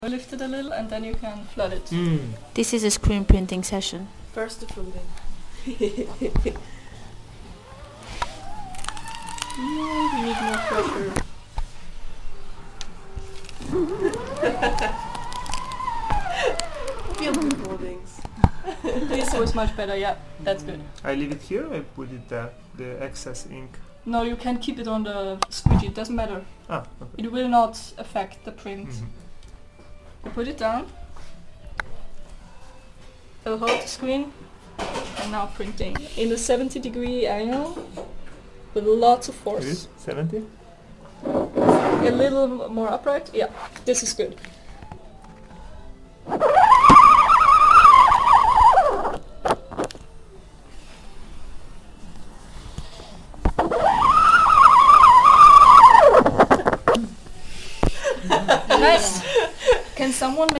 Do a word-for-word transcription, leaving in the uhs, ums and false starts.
Lift it a little and then you can flood it. Mm. This is a screen printing session. First the floating. No, we need more pressure. Feel the floatings. This was much better, yeah, that's good. I leave it here, I put it there, the excess ink. No, you can keep it on the squeegee, it doesn't matter. Ah, okay. It will not affect the print. Mhm. You put it down. I'll hold the screen. And now printing in a seventy degree angle with lots of force. It is seventy? A little m- more upright. Yeah, this is good. Nice. Can someone